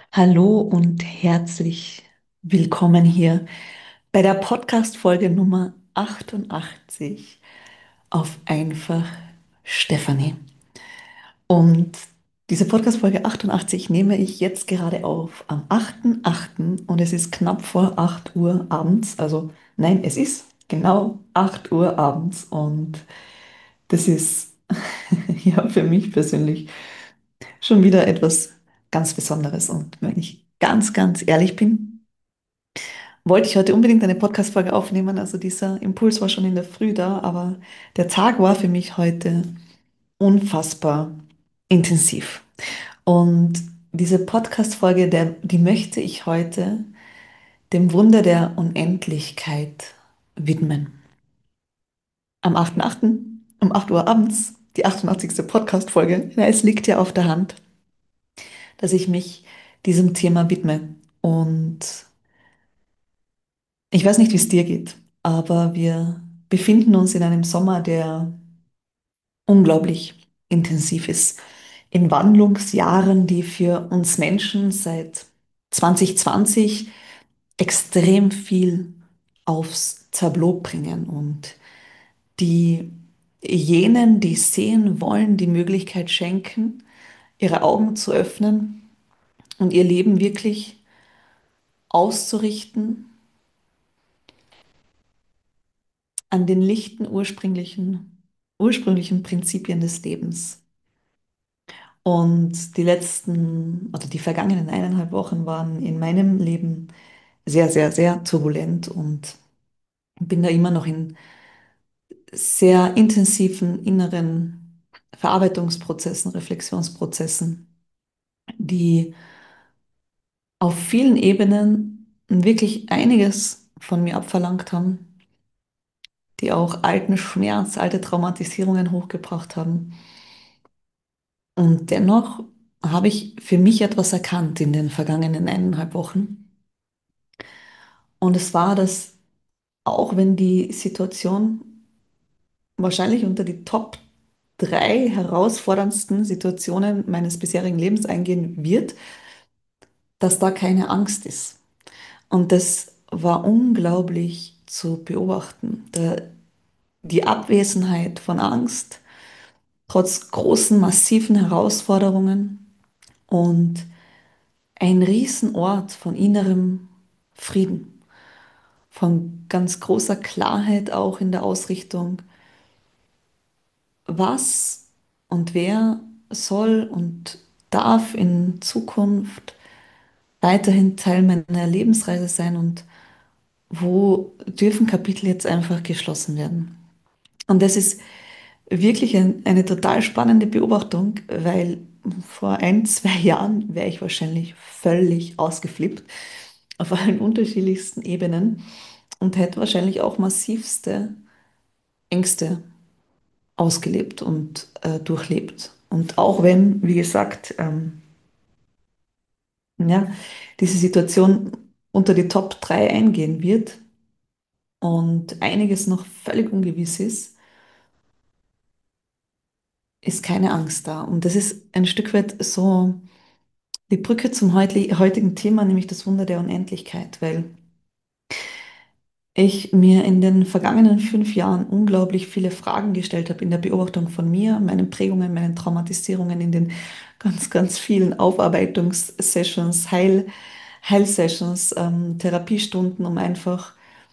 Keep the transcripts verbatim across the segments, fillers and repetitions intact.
Hallo und herzlich willkommen hier bei der Podcast-Folge Nummer achtundachtzig auf einfach Stefanie. Und diese Podcast-Folge achtundachtzig nehme ich jetzt gerade auf am achten achten und es ist knapp vor acht Uhr abends. Also nein, es ist genau acht Uhr abends und das ist ja für mich persönlich schon wieder etwas ganz Besonderes. Und wenn ich ganz, ganz ehrlich bin, wollte ich heute unbedingt eine Podcast-Folge aufnehmen. Also dieser Impuls war schon in der Früh da, aber der Tag war für mich heute unfassbar intensiv. Und diese Podcast-Folge, der, die möchte ich heute dem Wunder der Unendlichkeit widmen. Am achten achten um acht Uhr abends, die achtundachtzigste Podcast-Folge. Ja, es liegt ja auf der Hand, dass ich mich diesem Thema widme. Und ich weiß nicht, wie es dir geht, aber wir befinden uns in einem Sommer, der unglaublich intensiv ist. In Wandlungsjahren, die für uns Menschen seit zwanzig zwanzig extrem viel aufs Tableau bringen und die jenen, die sehen wollen, die Möglichkeit schenken, ihre Augen zu öffnen und ihr Leben wirklich auszurichten an den lichten ursprünglichen, ursprünglichen Prinzipien des Lebens. Und die letzten oder die vergangenen eineinhalb Wochen waren in meinem Leben sehr, sehr, sehr turbulent und bin da immer noch in sehr intensiven inneren Verarbeitungsprozessen, Reflexionsprozessen, die auf vielen Ebenen wirklich einiges von mir abverlangt haben, die auch alten Schmerz, alte Traumatisierungen hochgebracht haben. Und dennoch habe ich für mich etwas erkannt in den vergangenen eineinhalb Wochen. Und es war, dass auch wenn die Situation wahrscheinlich unter die Top drei herausforderndsten Situationen meines bisherigen Lebens eingehen wird, dass da keine Angst ist. Und das war unglaublich zu beobachten. Da, die Abwesenheit von Angst, trotz großen, massiven Herausforderungen und ein Riesenort von innerem Frieden, von ganz großer Klarheit auch in der Ausrichtung, was und wer soll und darf in Zukunft weiterhin Teil meiner Lebensreise sein und wo dürfen Kapitel jetzt einfach geschlossen werden. Und das ist wirklich ein, eine total spannende Beobachtung, weil vor ein, zwei Jahren wäre ich wahrscheinlich völlig ausgeflippt auf allen unterschiedlichsten Ebenen und hätte wahrscheinlich auch massivste Ängste ausgelebt und äh, durchlebt. Und auch wenn, wie gesagt, ähm, ja, diese Situation unter die Top drei eingehen wird und einiges noch völlig ungewiss ist, ist keine Angst da. Und das ist ein Stück weit so die Brücke zum heutli- heutigen Thema, nämlich das Wunder der Unendlichkeit, weil ich mir in den vergangenen fünf Jahren unglaublich viele Fragen gestellt habe in der Beobachtung von mir, meinen Prägungen, meinen Traumatisierungen, in den ganz, ganz vielen Aufarbeitungssessions, Heil, Heilsessions, ähm, Therapiestunden, um einfach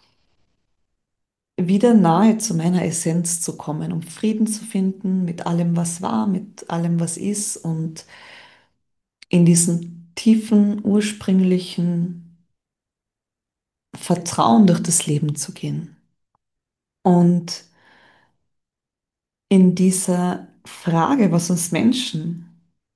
wieder nahe zu meiner Essenz zu kommen, um Frieden zu finden mit allem, was war, mit allem, was ist und in diesen tiefen, ursprünglichen Vertrauen durch das Leben zu gehen. Und in dieser Frage, was uns Menschen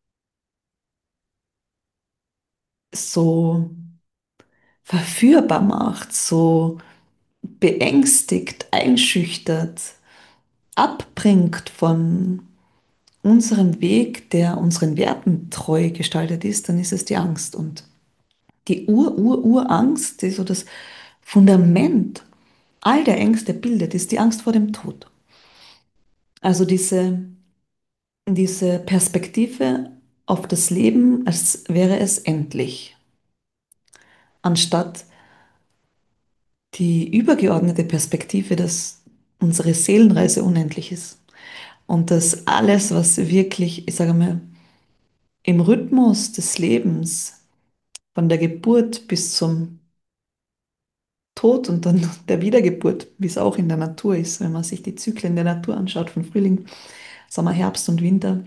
so verführbar macht, so beängstigt, einschüchtert, abbringt von unserem Weg, der unseren Werten treu gestaltet ist, dann ist es die Angst. Und die Ur-Ur-Urangst, die so das Fundament all der Ängste bildet, ist die Angst vor dem Tod. Also diese, diese Perspektive, auf das Leben, als wäre es endlich, anstatt die übergeordnete Perspektive, dass unsere Seelenreise unendlich ist und dass alles, was wirklich, ich sage mal, im Rhythmus des Lebens, von der Geburt bis zum Tod und dann der Wiedergeburt, wie es auch in der Natur ist, wenn man sich die Zyklen der Natur anschaut, von Frühling, Sommer, Herbst und Winter,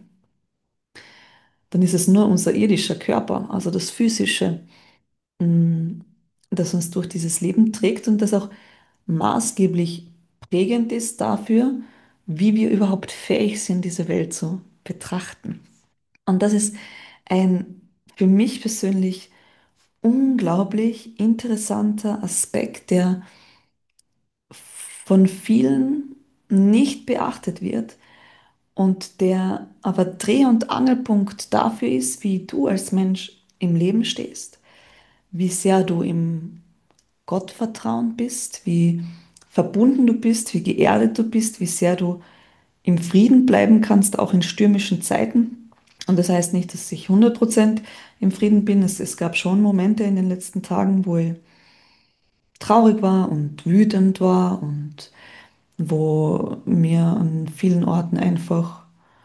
dann ist es nur unser irdischer Körper, also das Physische, mm, das uns durch dieses Leben trägt und das auch maßgeblich prägend ist dafür, wie wir überhaupt fähig sind, diese Welt zu betrachten. Und das ist ein für mich persönlich unglaublich interessanter Aspekt, der von vielen nicht beachtet wird und der aber Dreh- und Angelpunkt dafür ist, wie du als Mensch im Leben stehst, wie sehr du im Gottvertrauen bist, wie verbunden du bist, wie geerdet du bist, wie sehr du im Frieden bleiben kannst, auch in stürmischen Zeiten. Und das heißt nicht, dass ich hundert Prozent im Frieden bin. Es, es gab schon Momente in den letzten Tagen, wo ich traurig war und wütend war und wo mir an vielen Orten einfach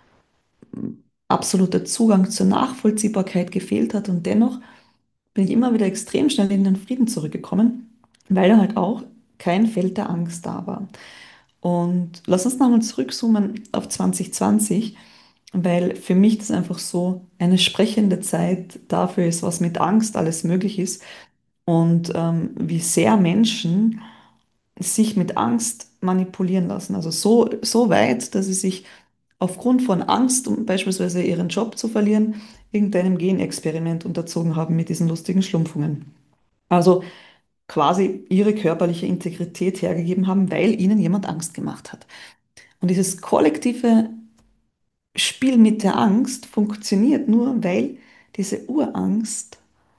absoluter Zugang zur Nachvollziehbarkeit gefehlt hat. Und dennoch bin ich immer wieder extrem schnell in den Frieden zurückgekommen, weil da halt auch kein Feld der Angst da war. Und lass uns nochmal zurückzoomen auf zwanzig zwanzig, weil für mich das einfach so eine sprechende Zeit dafür ist, was mit Angst alles möglich ist und ähm, wie sehr Menschen sich mit Angst manipulieren lassen. Also so, so weit, dass sie sich aufgrund von Angst, um beispielsweise ihren Job zu verlieren, irgendeinem Genexperiment unterzogen haben mit diesen lustigen Schlumpfungen. Also quasi ihre körperliche Integrität hergegeben haben, weil ihnen jemand Angst gemacht hat. Und dieses kollektive Spiel mit der Angst funktioniert nur, weil diese Urangst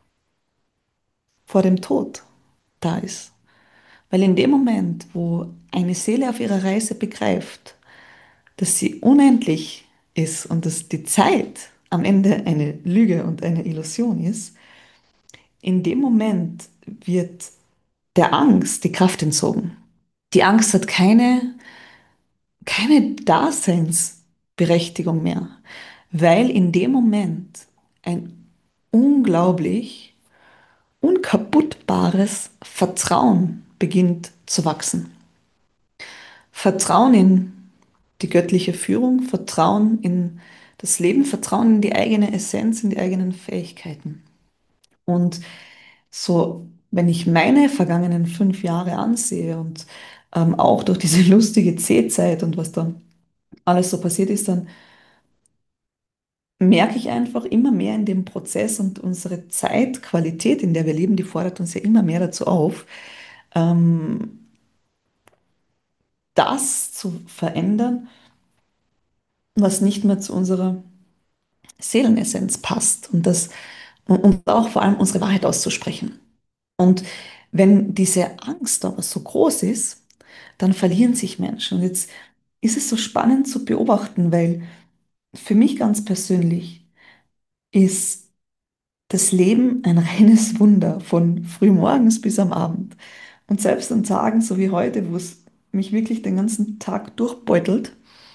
vor dem Tod da ist. Weil in dem Moment, wo eine Seele auf ihrer Reise begreift, dass sie unendlich ist und dass die Zeit am Ende eine Lüge und eine Illusion ist, in dem Moment wird der Angst die Kraft entzogen. Die Angst hat keine, keine Daseinsberechtigung mehr, weil in dem Moment ein unglaublich unkaputtbares Vertrauen beginnt zu wachsen. Vertrauen in die göttliche Führung, Vertrauen in das Leben, Vertrauen in die eigene Essenz, in die eigenen Fähigkeiten. Und so, wenn ich meine vergangenen fünf Jahre ansehe und ähm, auch durch diese lustige C-Zeit und was da alles so passiert ist, dann merke ich einfach immer mehr in dem Prozess und unsere Zeitqualität, in der wir leben, die fordert uns ja immer mehr dazu auf, ähm, das zu verändern, was nicht mehr zu unserer Seelenessenz passt und das und, und auch vor allem unsere Wahrheit auszusprechen. Und wenn diese Angst aber so groß ist, dann verlieren sich Menschen. Und jetzt ist es so spannend zu beobachten, weil für mich ganz persönlich ist das Leben ein reines Wunder von frühmorgens bis am Abend. Und selbst an Tagen so wie heute, wo es mich wirklich den ganzen Tag durchbeutelt,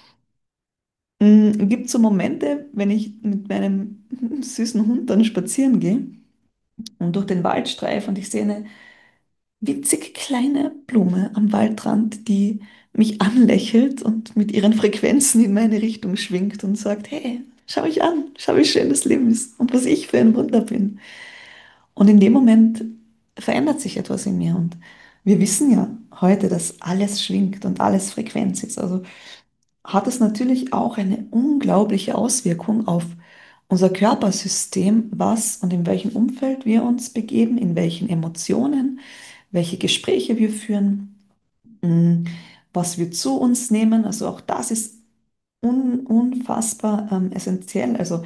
gibt es so Momente, wenn ich mit meinem süßen Hund dann spazieren gehe und durch den Wald streife und ich sehe eine winzig kleine Blume am Waldrand, die mich anlächelt und mit ihren Frequenzen in meine Richtung schwingt und sagt, hey, schau mich an, schau, wie schön das Leben ist und was ich für ein Wunder bin. Und in dem Moment verändert sich etwas in mir. Und wir wissen ja heute, dass alles schwingt und alles Frequenz ist. Also hat es natürlich auch eine unglaubliche Auswirkung auf unser Körpersystem, was und in welchem Umfeld wir uns begeben, in welchen Emotionen, welche Gespräche wir führen, mh, was wir zu uns nehmen. Also auch das ist un unfassbar ähm, essentiell. Also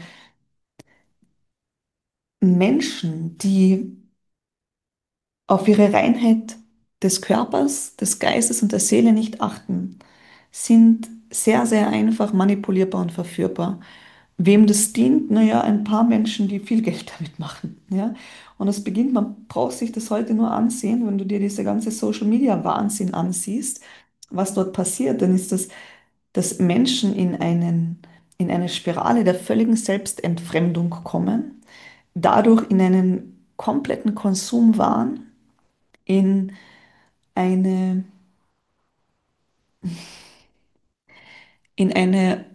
Menschen, die auf ihre Reinheit des Körpers, des Geistes und der Seele nicht achten, sind sehr, sehr einfach manipulierbar und verführbar. Wem das dient? Naja, ein paar Menschen, die viel Geld damit machen. Ja? Und es beginnt, man braucht sich das heute nur ansehen, wenn du dir diese ganze Social Media Wahnsinn ansiehst, was dort passiert, dann ist das, dass Menschen in einen, in eine Spirale der völligen Selbstentfremdung kommen, dadurch in einen kompletten Konsumwahn, in eine, in eine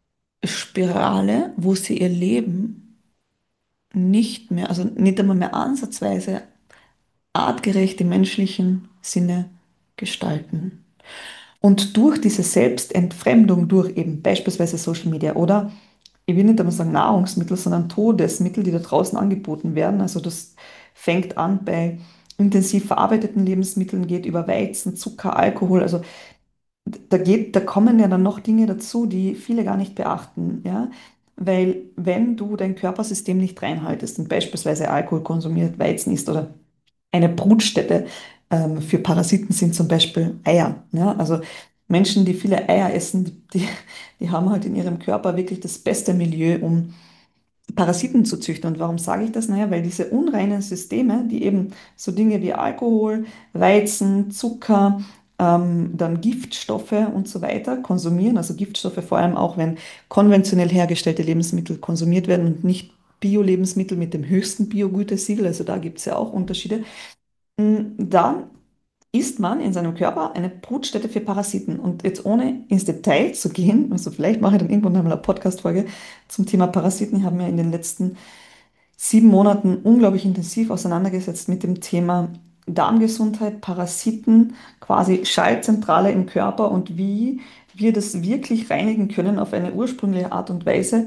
Spirale, wo sie ihr Leben nicht mehr, also nicht einmal mehr ansatzweise artgerecht im menschlichen Sinne gestalten. Und durch diese Selbstentfremdung, durch eben beispielsweise Social Media oder ich will nicht einmal sagen Nahrungsmittel, sondern Todesmittel, die da draußen angeboten werden. Also das fängt an bei intensiv verarbeiteten Lebensmitteln, geht über Weizen, Zucker, Alkohol. Also da geht, da kommen ja dann noch Dinge dazu, die viele gar nicht beachten, ja. Weil wenn du dein Körpersystem nicht reinhaltest und beispielsweise Alkohol konsumiert, Weizen isst oder eine Brutstätte ähm, für Parasiten sind zum Beispiel Eier. Ja? Also Menschen, die viele Eier essen, die, die haben halt in ihrem Körper wirklich das beste Milieu, um Parasiten zu züchten. Und warum sage ich das? Naja, weil diese unreinen Systeme, die eben so Dinge wie Alkohol, Weizen, Zucker, ähm, dann Giftstoffe und so weiter konsumieren, also Giftstoffe vor allem auch, wenn konventionell hergestellte Lebensmittel konsumiert werden und nicht Bio-Lebensmittel mit dem höchsten Biogütesiegel, also da gibt es ja auch Unterschiede, dann ist man in seinem Körper eine Brutstätte für Parasiten. Und jetzt ohne ins Detail zu gehen, also vielleicht mache ich dann irgendwann einmal eine Podcast-Folge zum Thema Parasiten. Ich habe mir in den letzten sieben Monaten unglaublich intensiv auseinandergesetzt mit dem Thema Darmgesundheit, Parasiten, quasi Schaltzentrale im Körper und wie wir das wirklich reinigen können auf eine ursprüngliche Art und Weise,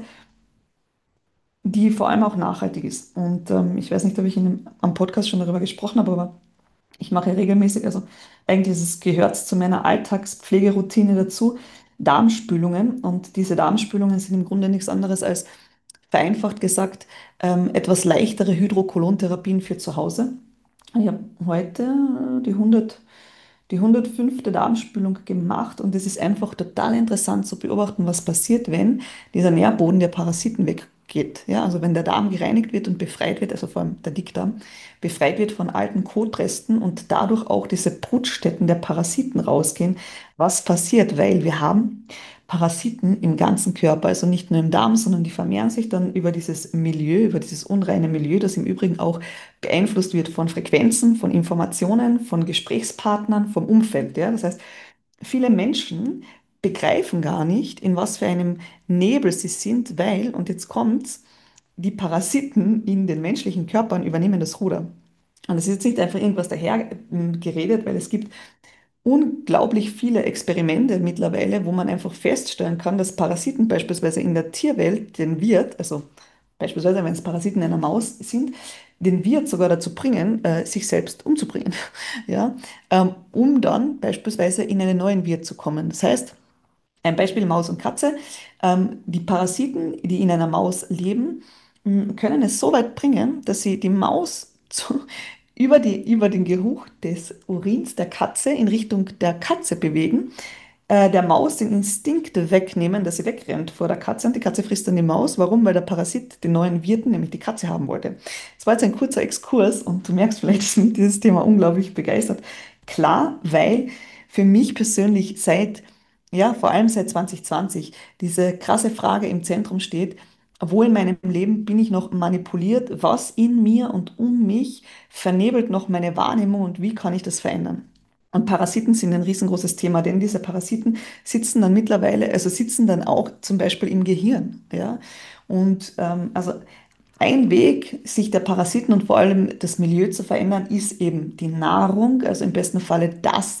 die vor allem auch nachhaltig ist. Und ähm, ich weiß nicht, ob ich in einem, am Podcast schon darüber gesprochen habe, aber ich mache regelmäßig, also eigentlich ist es, gehört zu meiner Alltagspflegeroutine dazu, Darmspülungen. Und diese Darmspülungen sind im Grunde nichts anderes als, vereinfacht gesagt, ähm, etwas leichtere Hydrokolontherapien für zu Hause. Ich habe heute äh, die hundert die hundertfünfte. Darmspülung gemacht und es ist einfach total interessant zu beobachten, was passiert, wenn dieser Nährboden der Parasiten weggeht. Ja, also wenn der Darm gereinigt wird und befreit wird, also vor allem der Dickdarm, befreit wird von alten Kotresten und dadurch auch diese Brutstätten der Parasiten rausgehen. Was passiert? Weil wir haben Parasiten im ganzen Körper, also nicht nur im Darm, sondern die vermehren sich dann über dieses Milieu, über dieses unreine Milieu, das im Übrigen auch beeinflusst wird von Frequenzen, von Informationen, von Gesprächspartnern, vom Umfeld. Ja? Das heißt, viele Menschen begreifen gar nicht, in was für einem Nebel sie sind, weil, und jetzt kommt's, die Parasiten in den menschlichen Körpern übernehmen das Ruder. Und es ist jetzt nicht einfach irgendwas daher ähm, geredet, weil es gibt unglaublich viele Experimente mittlerweile, wo man einfach feststellen kann, dass Parasiten beispielsweise in der Tierwelt den Wirt, also beispielsweise wenn es Parasiten einer Maus sind, den Wirt sogar dazu bringen, äh, sich selbst umzubringen, ja, ähm, um dann beispielsweise in einen neuen Wirt zu kommen. Das heißt, ein Beispiel Maus und Katze. Ähm, die Parasiten, die in einer Maus leben, m, können es so weit bringen, dass sie die Maus zu, über die, über den Geruch des Urins der Katze in Richtung der Katze bewegen, äh, der Maus den Instinkt wegnehmen, dass sie wegrennt vor der Katze und die Katze frisst dann die Maus. Warum? Weil der Parasit den neuen Wirten, nämlich die Katze, haben wollte. Das war jetzt ein kurzer Exkurs und du merkst vielleicht, dass mich dieses Thema unglaublich begeistert. Klar, weil für mich persönlich seit, ja, vor allem seit zwanzig zwanzig diese krasse Frage im Zentrum steht, wo in meinem Leben bin ich noch manipuliert? Was in mir und um mich vernebelt noch meine Wahrnehmung und wie kann ich das verändern? Und Parasiten sind ein riesengroßes Thema, denn diese Parasiten sitzen dann mittlerweile, also sitzen dann auch zum Beispiel im Gehirn, ja. Und ähm, also ein Weg, sich der Parasiten und vor allem das Milieu zu verändern, ist eben die Nahrung, also im besten Falle das,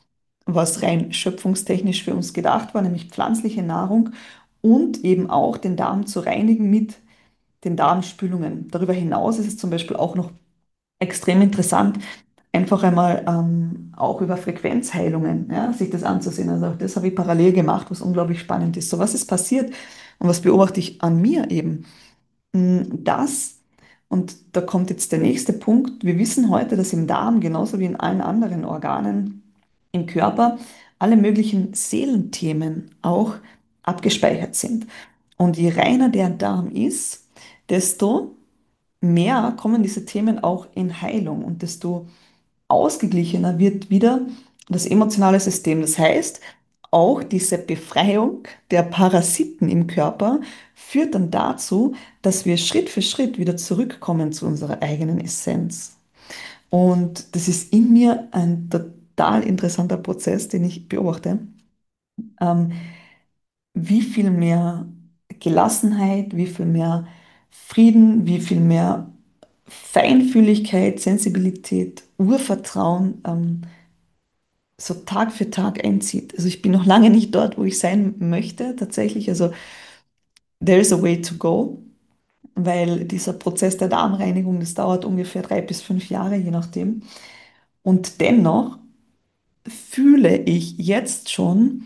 was rein schöpfungstechnisch für uns gedacht war, nämlich pflanzliche Nahrung und eben auch den Darm zu reinigen mit den Darmspülungen. Darüber hinaus ist es zum Beispiel auch noch extrem interessant, einfach einmal ähm, auch über Frequenzheilungen, ja, sich das anzusehen. Also auch das habe ich parallel gemacht, was unglaublich spannend ist. So, was ist passiert und was beobachte ich an mir eben? Mm, Das, und da kommt jetzt der nächste Punkt, wir wissen heute, dass im Darm genauso wie in allen anderen Organen im Körper alle möglichen Seelenthemen auch abgespeichert sind. Und je reiner der Darm ist, desto mehr kommen diese Themen auch in Heilung und desto ausgeglichener wird wieder das emotionale System. Das heißt, auch diese Befreiung der Parasiten im Körper führt dann dazu, dass wir Schritt für Schritt wieder zurückkommen zu unserer eigenen Essenz. Und das ist in mir ein total interessanter Prozess, den ich beobachte. Ähm, Wie viel mehr Gelassenheit, wie viel mehr Frieden, wie viel mehr Feinfühligkeit, Sensibilität, Urvertrauen ähm, so Tag für Tag einzieht. Also ich bin noch lange nicht dort, wo ich sein möchte, tatsächlich. Also there is a way to go, weil dieser Prozess der Darmreinigung, das dauert ungefähr drei bis fünf Jahre, je nachdem. Und dennoch fühle ich jetzt schon,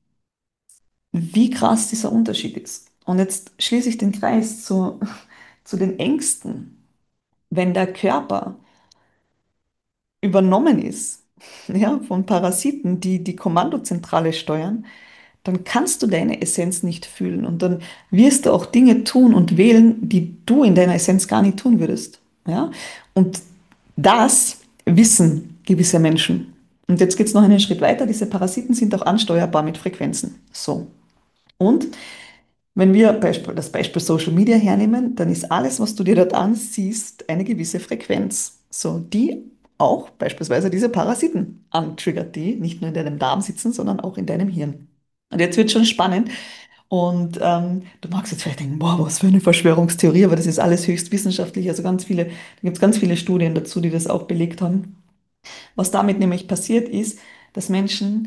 wie krass dieser Unterschied ist. Und jetzt schließe ich den Kreis zu, zu den Ängsten. Wenn der Körper übernommen ist, ja, von Parasiten, die die Kommandozentrale steuern, dann kannst du deine Essenz nicht fühlen und dann wirst du auch Dinge tun und wählen, die du in deiner Essenz gar nicht tun würdest. Ja? Und das wissen gewisse Menschen. Und jetzt geht es noch einen Schritt weiter. Diese Parasiten sind auch ansteuerbar mit Frequenzen. So. Und wenn wir Beispiel, das Beispiel Social Media hernehmen, dann ist alles, was du dir dort ansiehst, eine gewisse Frequenz. So, die auch beispielsweise diese Parasiten antriggert, die nicht nur in deinem Darm sitzen, sondern auch in deinem Hirn. Und jetzt wird schon spannend. Und ähm, du magst jetzt vielleicht denken, boah, was für eine Verschwörungstheorie, aber das ist alles höchst wissenschaftlich. Also ganz viele, da gibt es ganz viele Studien dazu, die das auch belegt haben. Was damit nämlich passiert ist, dass Menschen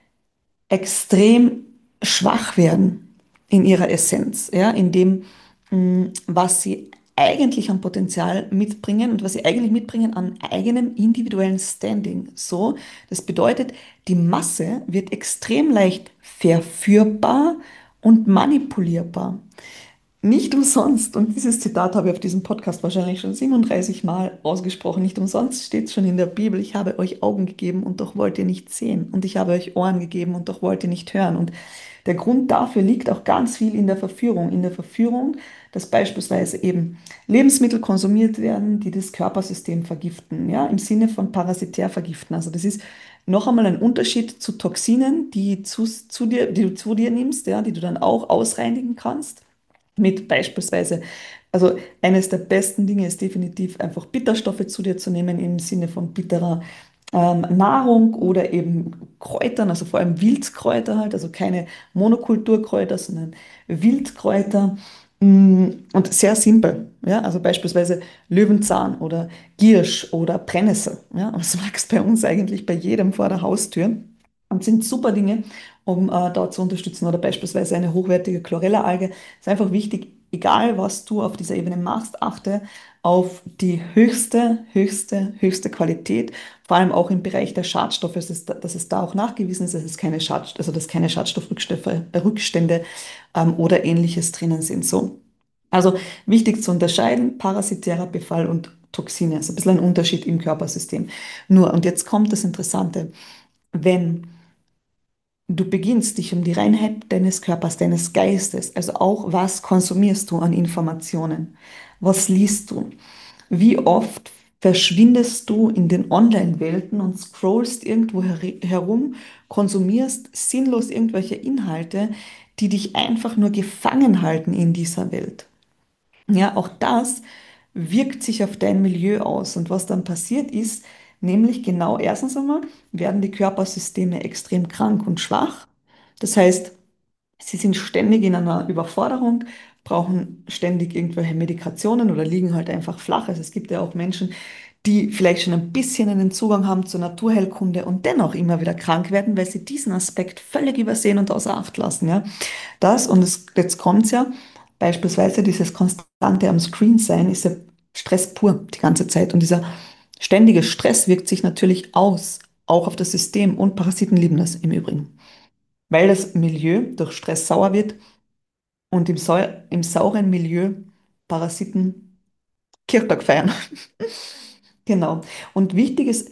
extrem schwach werden in ihrer Essenz, ja, in dem, mh, was sie eigentlich an Potenzial mitbringen und was sie eigentlich mitbringen an eigenem individuellen Standing. So, das bedeutet, die Masse wird extrem leicht verführbar und manipulierbar. Nicht umsonst, und dieses Zitat habe ich auf diesem Podcast wahrscheinlich schon siebenunddreißig Mal ausgesprochen, nicht umsonst steht es schon in der Bibel, ich habe euch Augen gegeben und doch wollt ihr nicht sehen und ich habe euch Ohren gegeben und doch wollt ihr nicht hören. Und der Grund dafür liegt auch ganz viel in der Verführung. In der Verführung, dass beispielsweise eben Lebensmittel konsumiert werden, die das Körpersystem vergiften, ja, im Sinne von parasitär vergiften. Also das ist noch einmal ein Unterschied zu Toxinen, die, zu, zu dir, die du zu dir nimmst, ja, die du dann auch ausreinigen kannst mit beispielsweise, also eines der besten Dinge ist definitiv einfach Bitterstoffe zu dir zu nehmen im Sinne von bitterer ähm, Nahrung oder eben Kräutern, also vor allem Wildkräuter halt, also keine Monokulturkräuter, sondern Wildkräuter. Mm, Und sehr simpel, ja, also beispielsweise Löwenzahn oder Giersch oder Brennnessel, ja, das wächst bei uns eigentlich bei jedem vor der Haustür und sind super Dinge, um äh, dort zu unterstützen oder beispielsweise eine hochwertige Chlorella-Alge. Ist einfach wichtig, egal was du auf dieser Ebene machst, achte auf die höchste, höchste, höchste Qualität, vor allem auch im Bereich der Schadstoffe, dass es, da- dass es da auch nachgewiesen ist, dass es keine Schad, also dass keine Schadstoffrückstände äh, Rückstände, ähm, oder ähnliches drinnen sind. So. Also wichtig zu unterscheiden, parasitärer Befall und Toxine, ist ein bisschen ein Unterschied im Körpersystem. Nur, und jetzt kommt das Interessante, wenn du beginnst dich um die Reinheit deines Körpers, deines Geistes, also auch was konsumierst du an Informationen, was liest du, wie oft verschwindest du in den Online-Welten und scrollst irgendwo her herum, konsumierst sinnlos irgendwelche Inhalte, die dich einfach nur gefangen halten in dieser Welt. Ja, auch das wirkt sich auf dein Milieu aus. Und was dann passiert ist, nämlich genau erstens einmal werden die Körpersysteme extrem krank und schwach. Das heißt, sie sind ständig in einer Überforderung, brauchen ständig irgendwelche Medikationen oder liegen halt einfach flach. Also es gibt ja auch Menschen, die vielleicht schon ein bisschen einen Zugang haben zur Naturheilkunde und dennoch immer wieder krank werden, weil sie diesen Aspekt völlig übersehen und außer Acht lassen. Ja? Das, und es, jetzt kommt's ja, beispielsweise dieses konstante am Screen sein, ist ja Stress pur die ganze Zeit. Und dieser ständige Stress wirkt sich natürlich aus, auch auf das System, und Parasiten lieben das im Übrigen. Weil das Milieu durch Stress sauer wird und im, Sau im sauren Milieu Parasiten Kirchtag feiern. Genau. Und wichtig ist,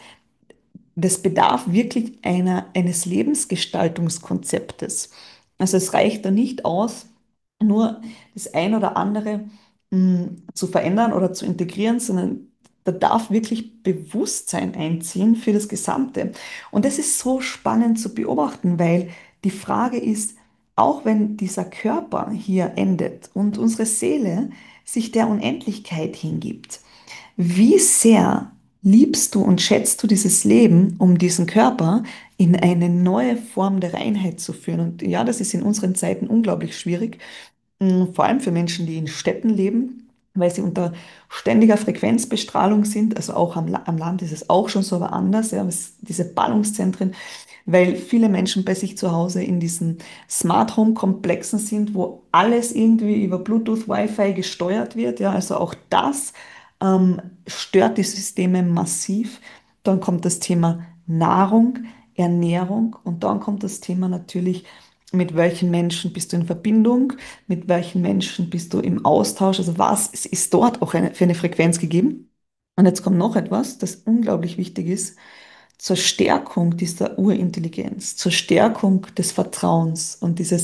das bedarf wirklich einer, eines Lebensgestaltungskonzeptes. Also es reicht da nicht aus, nur das ein oder andere mh, zu verändern oder zu integrieren, sondern da darf wirklich Bewusstsein einziehen für das Gesamte. Und das ist so spannend zu beobachten, weil die Frage ist, auch wenn dieser Körper hier endet und unsere Seele sich der Unendlichkeit hingibt, wie sehr liebst du und schätzt du dieses Leben, um diesen Körper in eine neue Form der Reinheit zu führen? Und ja, das ist in unseren Zeiten unglaublich schwierig, mh, vor allem für Menschen, die in Städten leben, weil sie unter ständiger Frequenzbestrahlung sind. Also auch am, La- am Land ist es auch schon so, aber anders. Ja, es, diese Ballungszentren, weil viele Menschen bei sich zu Hause in diesen Smart Home Komplexen sind, wo alles irgendwie über Bluetooth, Wi-Fi gesteuert wird. Ja, also auch das ähm, stört die Systeme massiv. Dann kommt das Thema Nahrung, Ernährung und dann kommt das Thema natürlich, mit welchen Menschen bist du in Verbindung, mit welchen Menschen bist du im Austausch, also was ist dort auch eine, für eine Frequenz gegeben. Und jetzt kommt noch etwas, das unglaublich wichtig ist, zur Stärkung dieser Urintelligenz, zur Stärkung des Vertrauens und dieses,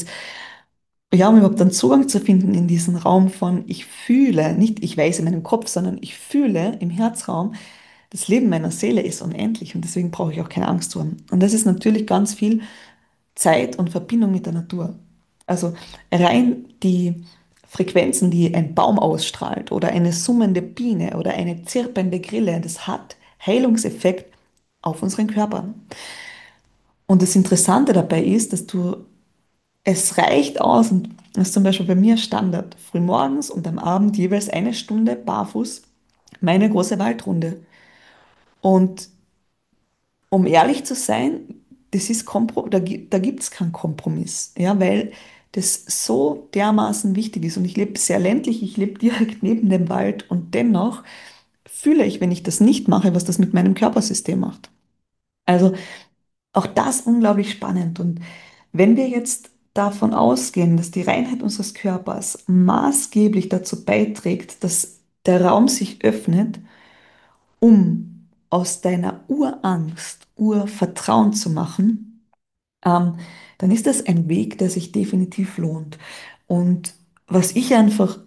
ja, um überhaupt einen Zugang zu finden in diesen Raum von ich fühle, nicht ich weiß in meinem Kopf, sondern ich fühle im Herzraum, das Leben meiner Seele ist unendlich und deswegen brauche ich auch keine Angst zu haben. Und das ist natürlich ganz viel Zeit und Verbindung mit der Natur. Also rein die Frequenzen, die ein Baum ausstrahlt oder eine summende Biene oder eine zirpende Grille, das hat Heilungseffekt auf unseren Körper. Und das Interessante dabei ist, dass du, es reicht aus, und das ist zum Beispiel bei mir Standard, frühmorgens und am Abend jeweils eine Stunde barfuß meine große Waldrunde. Und um ehrlich zu sein, das ist Kompro da, gi- da gibt es keinen Kompromiss, ja, weil das so dermaßen wichtig ist. Und ich lebe sehr ländlich, ich lebe direkt neben dem Wald und dennoch fühle ich, wenn ich das nicht mache, was das mit meinem Körpersystem macht. Also auch das unglaublich spannend. Und wenn wir jetzt davon ausgehen, dass die Reinheit unseres Körpers maßgeblich dazu beiträgt, dass der Raum sich öffnet, um aus deiner Urangst Urvertrauen zu machen, ähm, dann ist das ein Weg, der sich definitiv lohnt. Und was ich einfach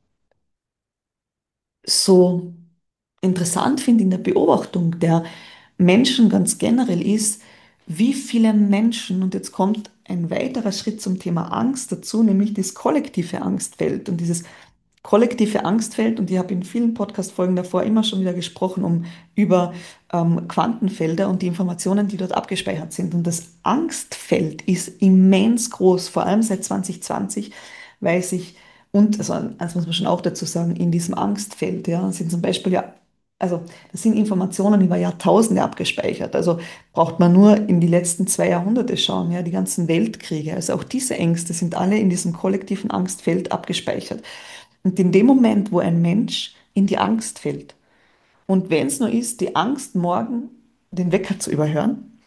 so interessant finde in der Beobachtung der Menschen ganz generell ist, wie viele Menschen, und jetzt kommt ein weiterer Schritt zum Thema Angst dazu, nämlich das kollektive Angstfeld. Und dieses kollektive Angstfeld, und ich habe in vielen Podcast-Folgen davor immer schon wieder gesprochen um, über ähm, Quantenfelder und die Informationen, die dort abgespeichert sind. Und das Angstfeld ist immens groß, vor allem seit zwanzig zwanzig, weil sich, und also, das muss man schon auch dazu sagen, in diesem Angstfeld, ja, sind zum Beispiel ja, also das sind Informationen über Jahrtausende abgespeichert. Also braucht man nur in die letzten zwei Jahrhunderte schauen, ja, die ganzen Weltkriege. Also auch diese Ängste sind alle in diesem kollektiven Angstfeld abgespeichert. Und in dem Moment, wo ein Mensch in die Angst fällt, und wenn es nur ist, die Angst, morgen den Wecker zu überhören,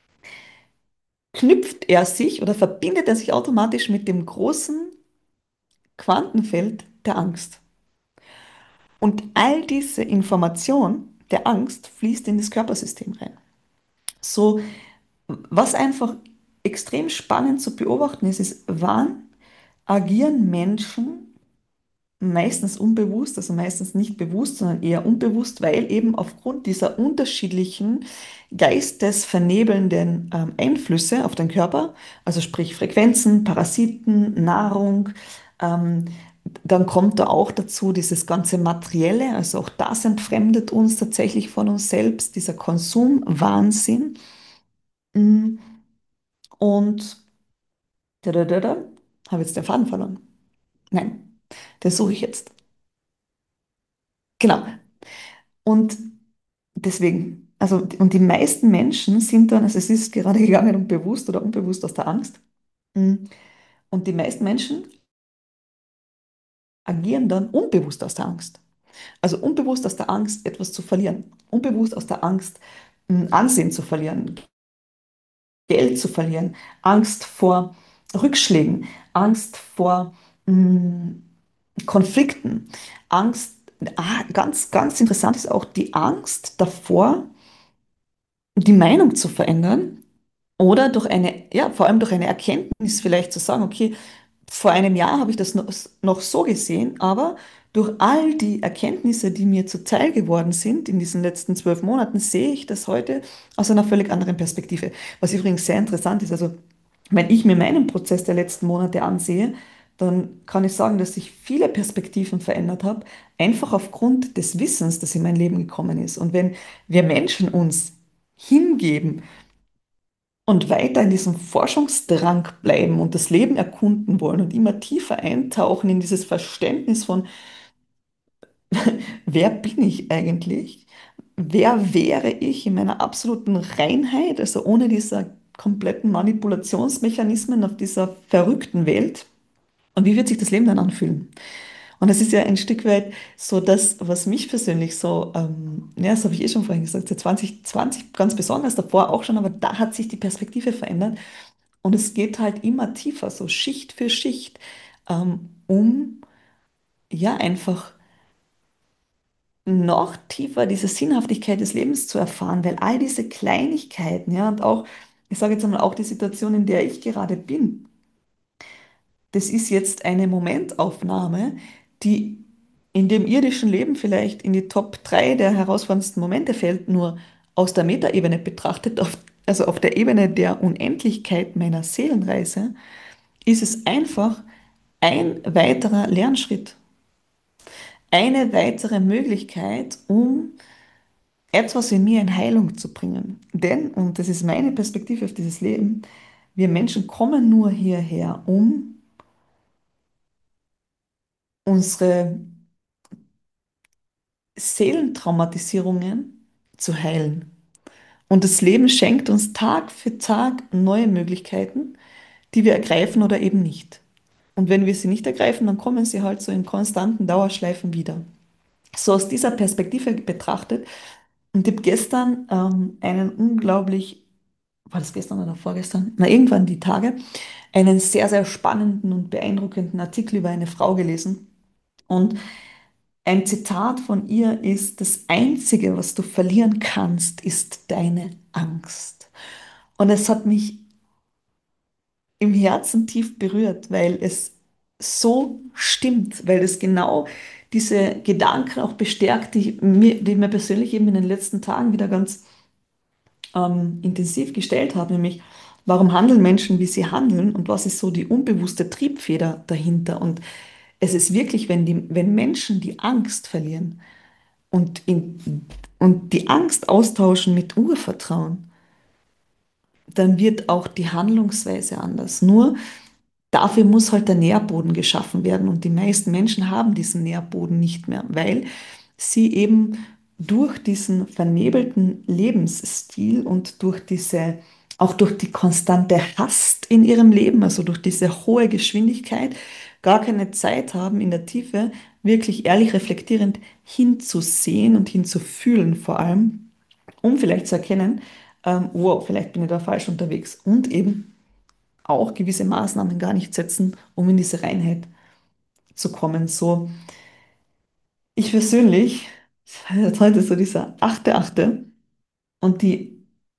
knüpft er sich oder verbindet er sich automatisch mit dem großen Quantenfeld der Angst. Und all diese Information der Angst fließt in das Körpersystem rein. So, was einfach extrem spannend zu beobachten ist, ist, wann agieren Menschen meistens unbewusst, also meistens nicht bewusst, sondern eher unbewusst, weil eben aufgrund dieser unterschiedlichen geistesvernebelnden ähm, Einflüsse auf den Körper, also sprich Frequenzen, Parasiten, Nahrung, ähm, dann kommt da auch dazu dieses ganze Materielle, also auch das entfremdet uns tatsächlich von uns selbst, dieser Konsumwahnsinn. Mm, Und da, da, da, da, habe jetzt den Faden verloren. Nein, den suche ich jetzt. Genau. Und deswegen, also, und die meisten Menschen sind dann, also es ist gerade gegangen um bewusst oder unbewusst aus der Angst. Mm. Und die meisten Menschen agieren dann unbewusst aus der Angst. Also unbewusst aus der Angst, etwas zu verlieren. Unbewusst aus der Angst, mm, Ansehen zu verlieren, Geld zu verlieren, Angst vor Rückschlägen, Angst vor mm, Konflikten, Angst, ah, ganz, ganz interessant ist auch die Angst davor, die Meinung zu verändern. Oder durch eine, ja, vor allem durch eine Erkenntnis vielleicht zu sagen, okay, vor einem Jahr habe ich das noch, noch so gesehen, aber durch all die Erkenntnisse, die mir zuteil geworden sind in diesen letzten zwölf Monaten, sehe ich das heute aus einer völlig anderen Perspektive. Was übrigens sehr interessant ist, also wenn ich mir meinen Prozess der letzten Monate ansehe, dann kann ich sagen, dass sich viele Perspektiven verändert haben, einfach aufgrund des Wissens, das in mein Leben gekommen ist. Und wenn wir Menschen uns hingeben, und weiter in diesem Forschungsdrang bleiben und das Leben erkunden wollen und immer tiefer eintauchen in dieses Verständnis von, wer bin ich eigentlich? Wer wäre ich in meiner absoluten Reinheit, also ohne diese kompletten Manipulationsmechanismen auf dieser verrückten Welt? Und wie wird sich das Leben dann anfühlen? Und das ist ja ein Stück weit so das, was mich persönlich so, ähm, ja, das habe ich eh schon vorhin gesagt, seit zwanzig zwanzig ganz besonders, davor auch schon, aber da hat sich die Perspektive verändert. Und es geht halt immer tiefer, so Schicht für Schicht, ähm, um ja einfach noch tiefer diese Sinnhaftigkeit des Lebens zu erfahren, weil all diese Kleinigkeiten, ja, und auch, ich sage jetzt einmal, auch die Situation, in der ich gerade bin, das ist jetzt eine Momentaufnahme, die in dem irdischen Leben vielleicht in die Top drei der herausforderndsten Momente fällt, nur aus der Metaebene betrachtet, auf, also auf der Ebene der Unendlichkeit meiner Seelenreise, ist es einfach ein weiterer Lernschritt, eine weitere Möglichkeit, um etwas in mir in Heilung zu bringen. Denn, und das ist meine Perspektive auf dieses Leben, wir Menschen kommen nur hierher, um unsere Seelentraumatisierungen zu heilen. Und das Leben schenkt uns Tag für Tag neue Möglichkeiten, die wir ergreifen oder eben nicht. Und wenn wir sie nicht ergreifen, dann kommen sie halt so in konstanten Dauerschleifen wieder. So aus dieser Perspektive betrachtet. Und ich habe gestern ähm, einen unglaublich, war das gestern oder vorgestern? Na, irgendwann die Tage, einen sehr, sehr spannenden und beeindruckenden Artikel über eine Frau gelesen. Und ein Zitat von ihr ist: Das Einzige, was du verlieren kannst, ist deine Angst. Und es hat mich im Herzen tief berührt, weil es so stimmt, weil es genau diese Gedanken auch bestärkt, die mir, die mir persönlich eben in den letzten Tagen wieder ganz ähm, intensiv gestellt habe, nämlich warum handeln Menschen, wie sie handeln und was ist so die unbewusste Triebfeder dahinter? Und es ist wirklich, wenn die, wenn Menschen die Angst verlieren und, in, und die Angst austauschen mit Urvertrauen, dann wird auch die Handlungsweise anders. Nur dafür muss halt der Nährboden geschaffen werden und die meisten Menschen haben diesen Nährboden nicht mehr, weil sie eben durch diesen vernebelten Lebensstil und durch diese, auch durch die konstante Hast in ihrem Leben, also durch diese hohe Geschwindigkeit, gar keine Zeit haben, in der Tiefe wirklich ehrlich reflektierend hinzusehen und hinzufühlen vor allem, um vielleicht zu erkennen, ähm, wow, vielleicht bin ich da falsch unterwegs und eben auch gewisse Maßnahmen gar nicht setzen, um in diese Reinheit zu kommen. So, ich persönlich, jetzt heute so dieser achte, achte und die,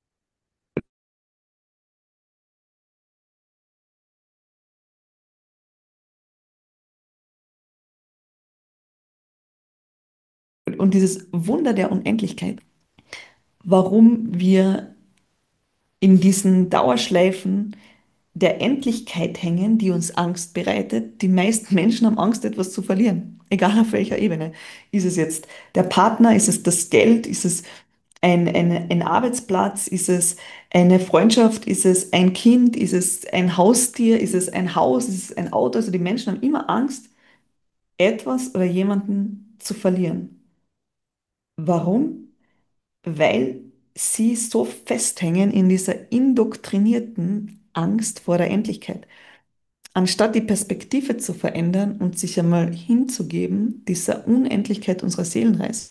und dieses Wunder der Unendlichkeit, warum wir in diesen Dauerschleifen der Endlichkeit hängen, die uns Angst bereitet. Die meisten Menschen haben Angst, etwas zu verlieren, egal auf welcher Ebene. Ist es jetzt der Partner, ist es das Geld, ist es ein, ein, ein Arbeitsplatz, ist es eine Freundschaft, ist es ein Kind, ist es ein Haustier, ist es ein Haus, ist es ein Auto. Also die Menschen haben immer Angst, etwas oder jemanden zu verlieren. Warum? Weil sie so festhängen in dieser indoktrinierten Angst vor der Endlichkeit. Anstatt die Perspektive zu verändern und sich einmal hinzugeben, dieser Unendlichkeit unserer Seelenreise,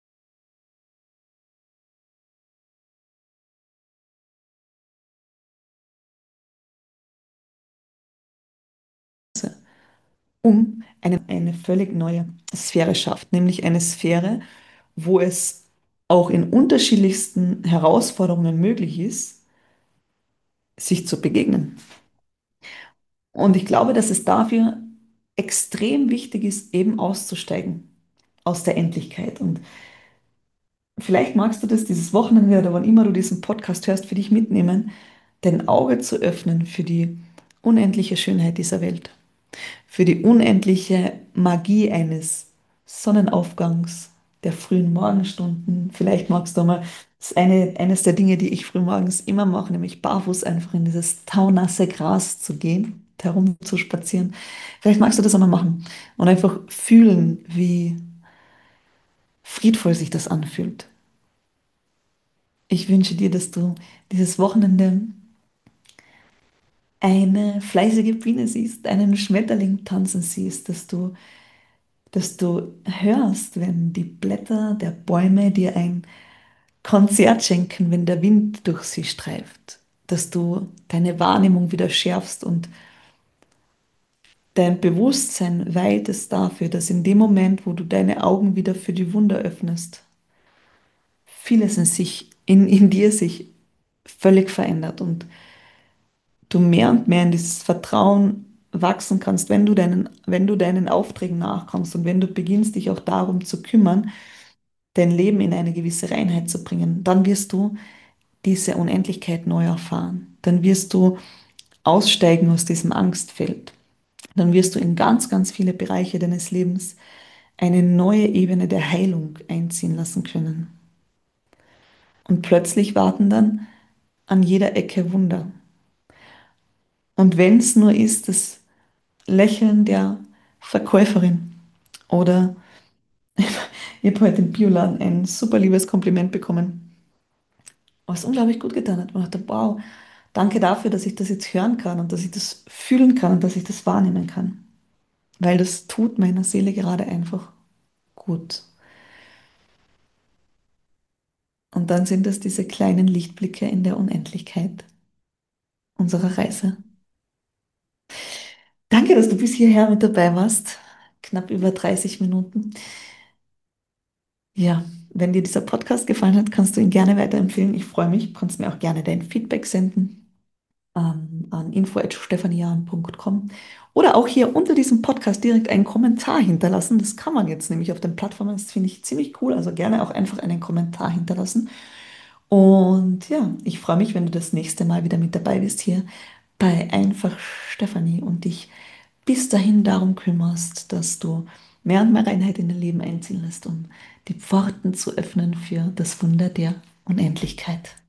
um eine, eine völlig neue Sphäre schafft, nämlich eine Sphäre, wo es auch in unterschiedlichsten Herausforderungen möglich ist, sich zu begegnen. Und ich glaube, dass es dafür extrem wichtig ist, eben auszusteigen aus der Endlichkeit. Und vielleicht magst du das dieses Wochenende oder wann immer du diesen Podcast hörst, für dich mitnehmen, dein Auge zu öffnen für die unendliche Schönheit dieser Welt, für die unendliche Magie eines Sonnenaufgangs, der frühen Morgenstunden. Vielleicht magst du mal, das ist eine, eines der Dinge, die ich frühmorgens immer mache, nämlich barfuß einfach in dieses taunasse Gras zu gehen, herum zu spazieren. Vielleicht magst du das einmal machen und einfach fühlen, wie friedvoll sich das anfühlt. Ich wünsche dir, dass du dieses Wochenende eine fleißige Biene siehst, einen Schmetterling tanzen siehst, dass du, dass du hörst, wenn die Blätter der Bäume dir ein Konzert schenken, wenn der Wind durch sie streift, dass du deine Wahrnehmung wieder schärfst und dein Bewusstsein weitest dafür, dass in dem Moment, wo du deine Augen wieder für die Wunder öffnest, vieles in sich, in, in dir sich völlig verändert und du mehr und mehr in dieses Vertrauen wachsen kannst, wenn du deinen, wenn du deinen Aufträgen nachkommst und wenn du beginnst, dich auch darum zu kümmern, dein Leben in eine gewisse Reinheit zu bringen, dann wirst du diese Unendlichkeit neu erfahren. Dann wirst du aussteigen aus diesem Angstfeld. Dann wirst du in ganz, ganz viele Bereiche deines Lebens eine neue Ebene der Heilung einziehen lassen können. Und plötzlich warten dann an jeder Ecke Wunder. Und wenn es nur ist, das Lächeln der Verkäuferin oder ich habe heute im Bioladen ein super liebes Kompliment bekommen, was unglaublich gut getan hat. Man dachte, wow, danke dafür, dass ich das jetzt hören kann und dass ich das fühlen kann und dass ich das wahrnehmen kann. Weil das tut meiner Seele gerade einfach gut. Und dann sind es diese kleinen Lichtblicke in der Unendlichkeit unserer Reise. Danke, dass du bis hierher mit dabei warst. Knapp über dreißig Minuten. Ja, wenn dir dieser Podcast gefallen hat, kannst du ihn gerne weiterempfehlen. Ich freue mich. Du kannst mir auch gerne dein Feedback senden ähm, an info at stefanian punkt com oder auch hier unter diesem Podcast direkt einen Kommentar hinterlassen. Das kann man jetzt nämlich auf den Plattformen. Das finde ich ziemlich cool. Also gerne auch einfach einen Kommentar hinterlassen. Und ja, ich freue mich, wenn du das nächste Mal wieder mit dabei bist hier bei Einfach Stefanie und dich bis dahin darum kümmerst, dass du mehr und mehr Reinheit in dein Leben einziehen lässt, um die Pforten zu öffnen für das Wunder der Unendlichkeit.